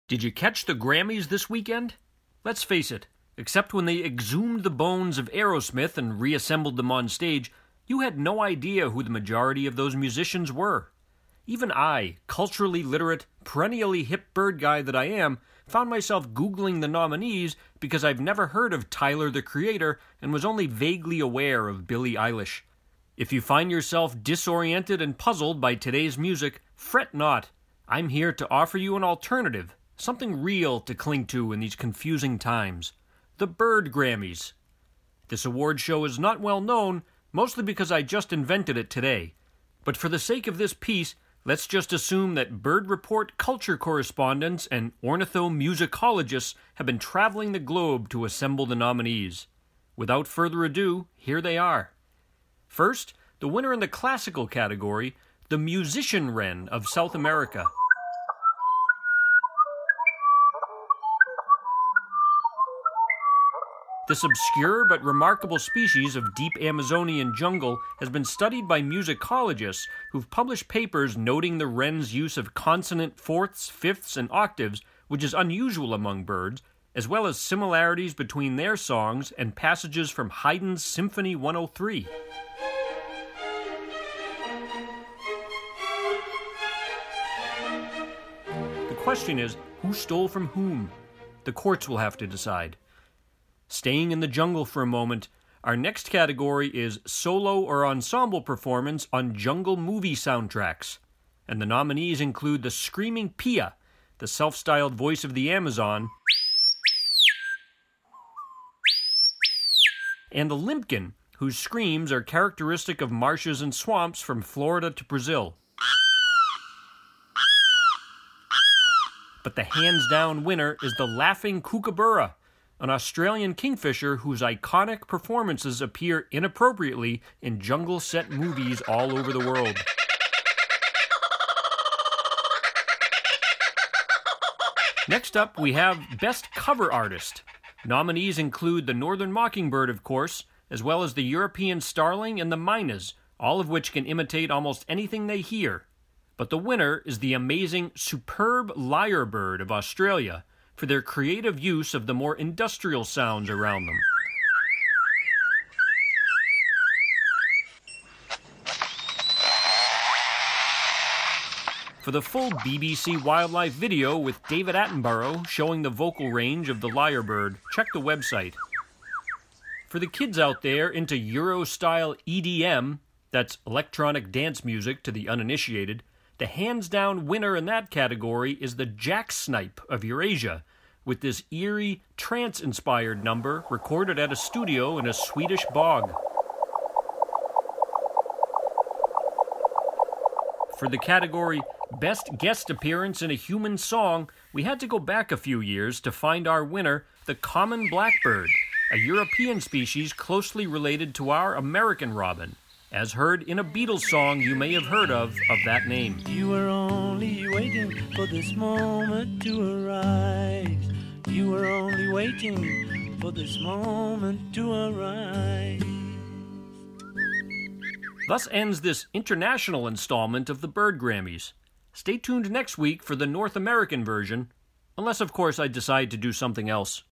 Did you catch the Grammys this weekend? Let's face it, except when they exhumed the bones of Aerosmith and reassembled them on stage, you had no idea who the majority of those musicians were. Even I, culturally literate, perennially hip bird guy that I am, found myself Googling the nominees because I've never heard of Tyler the Creator and was only vaguely aware of Billie Eilish. If you find yourself disoriented and puzzled by today's music, fret not. I'm here to offer you an alternative, something real to cling to in these confusing times. The Bird Grammys. This award show is not well known, mostly because I just invented it today. But for the sake of this piece, let's just assume that Bird Report culture correspondents and ornithomusicologists have been traveling the globe to assemble the nominees. Without further ado, here they are. First, the winner in the classical category, the musician wren of South America. This obscure but remarkable species of deep Amazonian jungle has been studied by musicologists who've published papers noting the wren's use of consonant fourths, fifths, and octaves, which is unusual among birds, as well as similarities between their songs and passages from Haydn's Symphony 103. The question is, who stole from whom? The courts will have to decide. Staying in the jungle for a moment, our next category is solo or ensemble performance on jungle movie soundtracks. And the nominees include the screaming Pia, the self-styled voice of the Amazon, and the limpkin, whose screams are characteristic of marshes and swamps from Florida to Brazil. But the hands-down winner is the laughing kookaburra, an Australian kingfisher whose iconic performances appear inappropriately in jungle-set movies all over the world. Next up, we have Best Cover Artist. Nominees include the Northern Mockingbird, of course, as well as the European starling and the mynas, all of which can imitate almost anything they hear. But the winner is the amazing Superb Lyrebird of Australia, for their creative use of the more industrial sounds around them. For the full BBC Wildlife video with David Attenborough showing the vocal range of the lyrebird, check the website. For the kids out there into Euro-style EDM, that's electronic dance music to the uninitiated, the hands-down winner in that category is the Jacksnipe of Eurasia, with this eerie, trance-inspired number recorded at a studio in a Swedish bog. For the category Best Guest Appearance in a Human Song, we had to go back a few years to find our winner, the common blackbird, a European species closely related to our American robin, as heard in a Beatles song you may have heard of that name. You were only waiting for this moment to arise. You were only waiting for this moment to arise. Thus ends this international installment of the Bird Grammys. Stay tuned next week for the North American version, unless of course I decide to do something else.